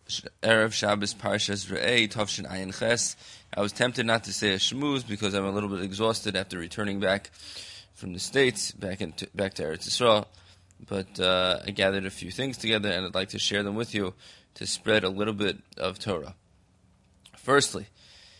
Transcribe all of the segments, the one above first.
Erev Shabbos Parshas Re'eh Tovshin Ayin Ches. I was tempted not to say a shmooze because I'm a little bit exhausted after returning back from the States, back to Eretz Yisrael. But I gathered a few things together and I'd like to share them with you to spread a little bit of Torah. Firstly,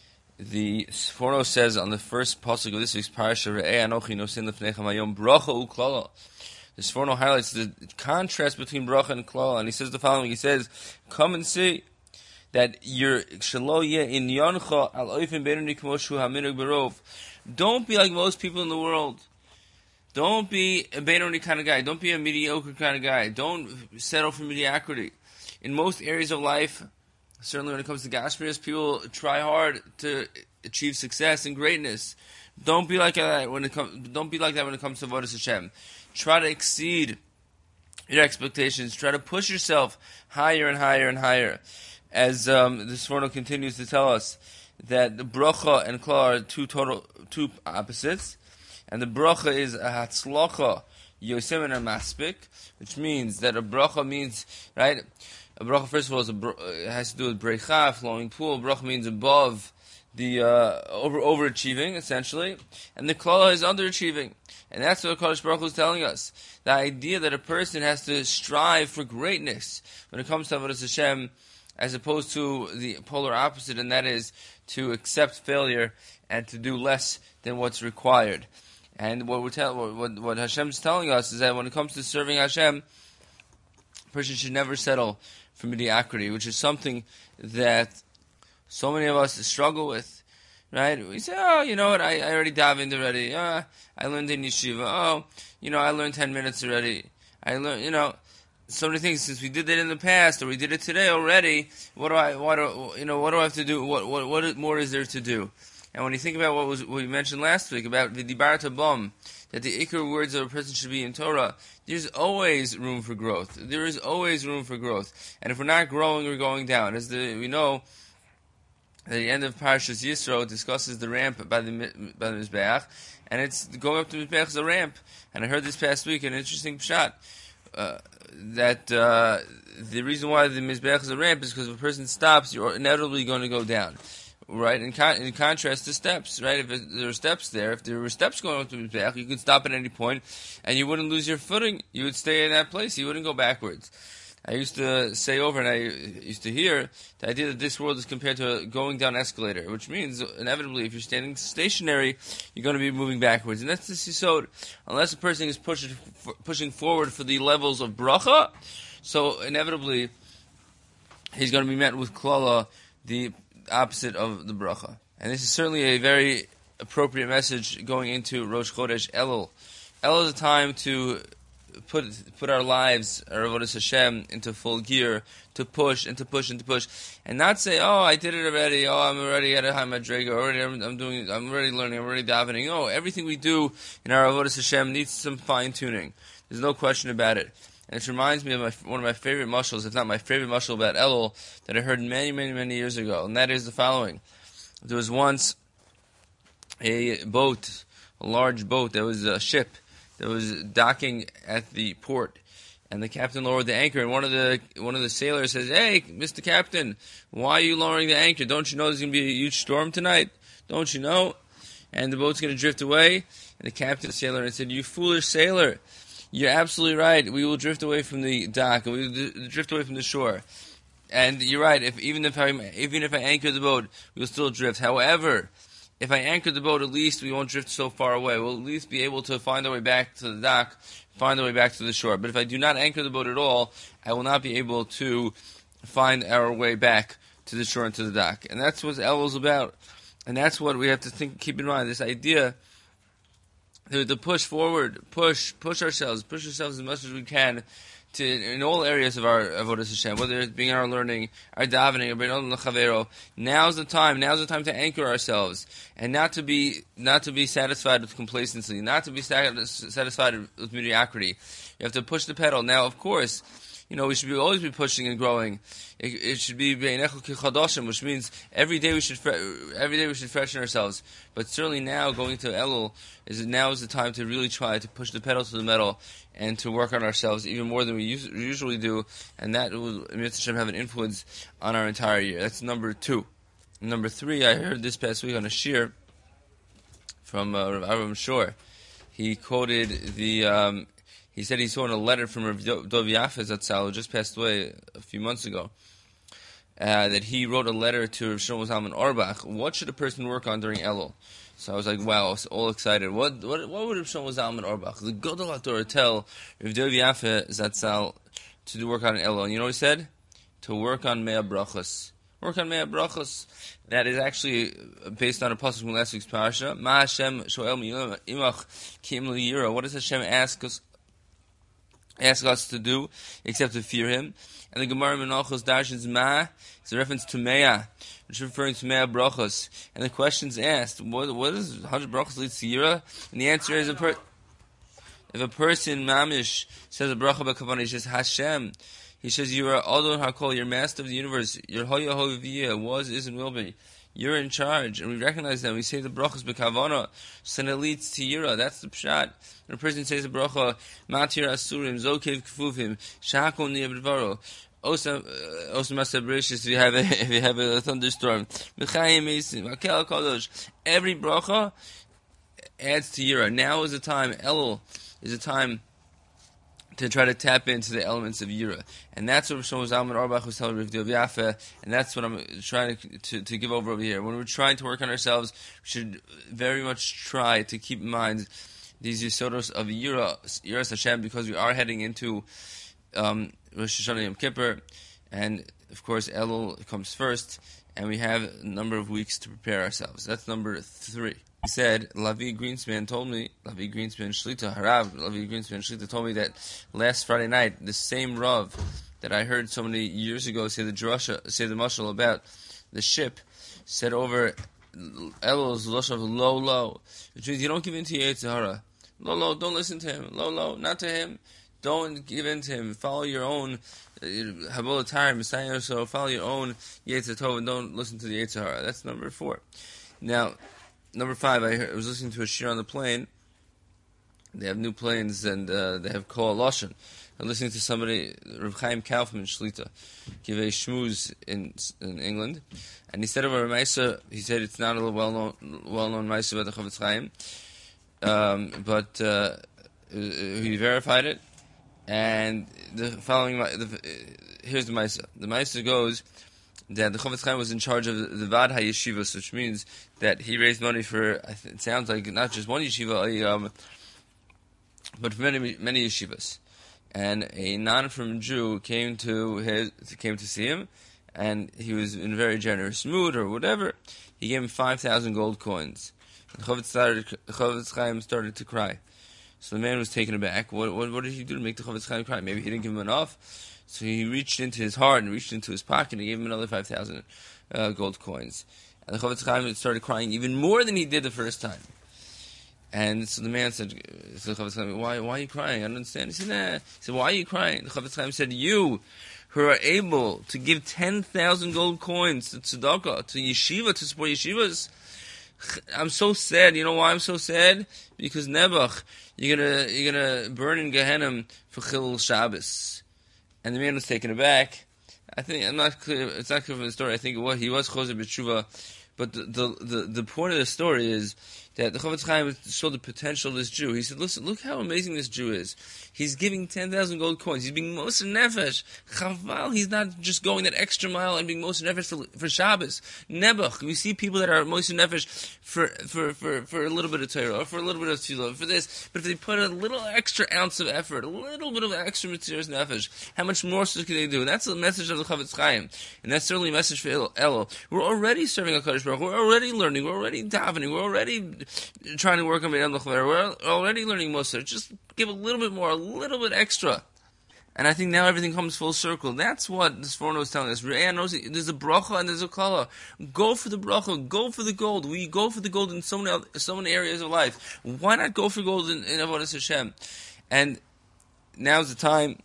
the Sforno says on the first pasuk of this week's Parasha, Re'eh Anochi Nosin Lefnechem Hayom Bracha U'Klala. The Sforno highlights the contrast between bracha and klala, and he says the following. He says, "Come and see that your shelo yeh inyancha al oifen beinoni kmo shu haminug berov." Don't be like most people in the world. Don't be a beinoni kind of guy. Don't be a mediocre kind of guy. Don't settle for mediocrity. In most areas of life, certainly when it comes to Gashmias, people try hard to achieve success and greatness. Don't be like that when it comes. Don't be like that when it comes to Avodas Hashem. Try to exceed your expectations. Try to push yourself higher and higher and higher. As the Sforno continues to tell us that the bracha and klal are two opposites, and the bracha is a hatzlacha yosemen maspik, which means that a bracha means right. A bracha, first of all, it has to do with brecha, flowing pool. Bracha means above the overachieving, essentially, and the klala is underachieving. And that's what Kadosh Baruch Hu is telling us. The idea that a person has to strive for greatness when it comes to Avodas Hashem, as opposed to the polar opposite, and that is to accept failure and to do less than what's required. And what Hashem's telling us is that when it comes to serving Hashem, a person should never settle for mediocrity, which is something that so many of us struggle with. Right? We say, oh, you know what, I already davened already. I learned in yeshiva. Oh, I learned 10 minutes already. I learned, so many things. Since we did it in the past, or we did it today already, what do I have to do? What more is there to do? And when you think about what we mentioned last week about the Dibarta Bom, that the ikar words of a person should be in Torah, there's always room for growth. There is always room for growth. And if we're not growing, we're going down. We know, at the end of Parashas Yisro, it discusses the ramp by the Mizbeach, and it's going up to the Mizbeach is a ramp. And I heard this past week an interesting pshat, that the reason why the Mizbeach is a ramp is because if a person stops, you're inevitably going to go down. Right? In contrast to steps, right? If there are steps there, if there were steps going up to the Mizbeach, you could stop at any point, and you wouldn't lose your footing. You would stay in that place. You wouldn't go backwards. I used to say over, and I used to hear, the idea that this world is compared to going down an escalator, which means, inevitably, if you're standing stationary, you're going to be moving backwards. And that's the sisod. Unless a person is pushing forward for the levels of bracha, so inevitably, he's going to be met with klala, the opposite of the bracha. And this is certainly a very appropriate message going into Rosh Chodesh Elul. Elul is a time to put our lives, our avodas Hashem, into full gear, to push and to push and to push, and not say, "Oh, I did it already. Oh, I'm already at a high madrega. I'm already learning. I'm already davening." No, everything we do in our avodas Hashem needs some fine tuning. There's no question about it. And it reminds me of one of my favorite mashals, if not my favorite mashal about Elul, that I heard many, many, many years ago, and that is the following: there was once a boat, a large boat. There was a ship that was docking at the port, and the captain lowered the anchor, and one of the sailors says, "Hey, Mr. Captain, why are you lowering the anchor? Don't you know there's going to be a huge storm tonight? Don't you know? And the boat's going to drift away." And the captain, the sailor, and said, "You foolish sailor, you're absolutely right. We will drift away from the dock, and we will drift away from the shore. And you're right. Even if I anchor the boat, we will still drift. However, if I anchor the boat, at least we won't drift so far away. We'll at least be able to find our way back to the dock, find our way back to the shore. But if I do not anchor the boat at all, I will not be able to find our way back to the shore and to the dock." And that's what Elul is about. And that's what we have to keep in mind. This idea to push forward, push ourselves as much as we can in all areas of our avodas Hashem, whether it's being our learning, our davening, or bein l'chavero. Now's the time to anchor ourselves, and not to be satisfied with complacency, not to be satisfied with mediocrity. You have to push the pedal. Now, of course, we should always be pushing and growing. It should be Beinecho Kichadoshim, which means every day we should freshen ourselves. But certainly now, going to Elul is the time to really try to push the pedal to the metal and to work on ourselves even more than we usually do, and that will, Mitzvah have an influence on our entire year. That's number 2. Number 3, I heard this past week on a shir from Rav Avram Shor. He quoted he said he saw in a letter from Rav Dov Yaffe Zatzal, who just passed away a few months ago, that he wrote a letter to Rav Shlomo Zalman Auerbach. What should a person work on during Elul? So I was like, wow, I was all excited. What would Rav Shlomo Zalman Auerbach, the Gadol HaTorah, tell Rav Dov Yaffe Zatzal to do work on Elul? And you know what he said? To work on Mea Brachos. Work on Mea Brachos. That is actually based on a pasuk from last week's parasha. Ma Hashem shoel imach ki im liyira. What does Hashem ask us to do except to fear Him? And the Gemara Menachos Darshans Ma is a reference to Mea, which is referring to Mea Brachos. And the question's asked, what is 100 Brachos leads to Yira? And the answer is if a person mamish says a bracha b'kavanah, he says Hashem. He says, you are Adon HaKol, you're master of the universe. You're Hoya Hoviyah, was, is, and will be. You're in charge. And we recognize that. We say the brachas b'kavana, so then it leads to Yira. That's the pshat. When a person says a bracha, Matir Asurim, Zokev Kfufim, Shakon Niyabdvaro, Osam Masabrishis, if you have a thunderstorm, Mechayim Mesim, Akel Kadosh. Every bracha adds to Yira. Now is the time, Elul is a time to try to tap into the elements of Yira. And that's what Shlomo Zalman Auerbach was telling Rav Dov Yaffe, and that's what I'm trying to give over here. When we're trying to work on ourselves, we should very much try to keep in mind these yisodos of Yiras Hashem, because we are heading into Rosh Hashanah Yom Kippur, and of course Elul comes first, and we have a number of weeks to prepare ourselves. That's number 3. He said, Lavi Greenspan Shlita told me that last Friday night, the same Rav that I heard so many years ago say the mashal about the ship, said over Elul's Losh of low, which means you don't give in to Yetzer Hara. Low, don't listen to him. Low, not to him. Don't give in to him. Follow your own Habolatar, Messiah, so follow your own Yetzer Tov and don't listen to the Yetzer Hara. That's number 4. Now, number 5, I was listening to a shir on the plane. They have new planes and they have Kol Lashon. I'm listening to somebody, Rav Chaim Kaufman Shlita, give a shmooze in England, and he said over a Maisa, he said it's not a well-known Maisa about the Chofetz Chaim, but he verified it, and the following, here's the Maisa. The Maisa goes that the Chofetz Chaim was in charge of the Vad HaYeshivas, which means that he raised money for, it sounds like not just one yeshiva, but for many yeshivas. And a non-from Jew came to see him, and he was in a very generous mood or whatever. He gave him 5,000 gold coins. And Chofetz Chaim started to cry. So the man was taken aback. What did he do to make the Chofetz Chaim cry? Maybe he didn't give him enough. So he reached into his heart and reached into his pocket and gave him another 5,000 gold coins. And the Chofetz Chaim started crying even more than he did the first time. And so the man said, why are you crying? I don't understand. He said, nah. He said, why are you crying? The Chofetz Chaim said, you who are able to give 10,000 gold coins to tzedakah, to yeshiva, to support yeshivas, I'm so sad. You know why I'm so sad? Because Nebuch, you're gonna burn in Gehenna for Chilul Shabbos. And the man was taken aback. I think it's not clear from the story. I think he was Choser B'tshuva, but the point of the story is that the Chofetz Chaim saw the potential of this Jew. He said, listen, look how amazing this Jew is. He's giving 10,000 gold coins. He's being Moser Nefesh. Chaval, he's not just going that extra mile and being Moser Nefesh for Shabbos. Nebuch, we see people that are Moser Nefesh for a little bit of Torah, or for a little bit of Tefillah, for this. But if they put a little extra ounce of effort, a little bit of extra materials Nefesh, how much more so can they do? And that's the message of the Chofetz Chaim. And that's certainly a message for Elul. We're already serving HaKadosh Baruch Hu. We're already learning. We're already davening. We're already trying to work on B'nai L'chver. We're already learning Moser. Just give a little bit more, a little bit extra. And I think now everything comes full circle. That's what this foreigner was telling us. There's a bracha and there's a kala. Go for the bracha. Go for the gold. We go for the gold in so many areas of life. Why not go for gold in Avodas Hashem? And now's the time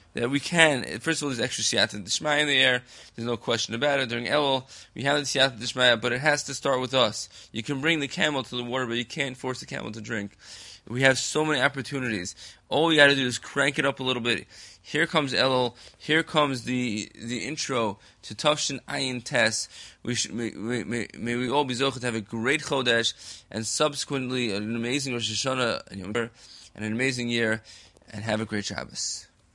that we can. First of all, there's extra siyata d'shmaya in the air. There's no question about it. During Elul, we have the siyata d'shmaya, but it has to start with us. You can bring the camel to the water, but you can't force the camel to drink. We have so many opportunities. All we got to do is crank it up a little bit. Here comes Elul. Here comes the intro to Tafshin Ayin Tes. May we all be zocheh to have a great Chodesh and subsequently an amazing Rosh Hashanah and an amazing year, and have a great Shabbos.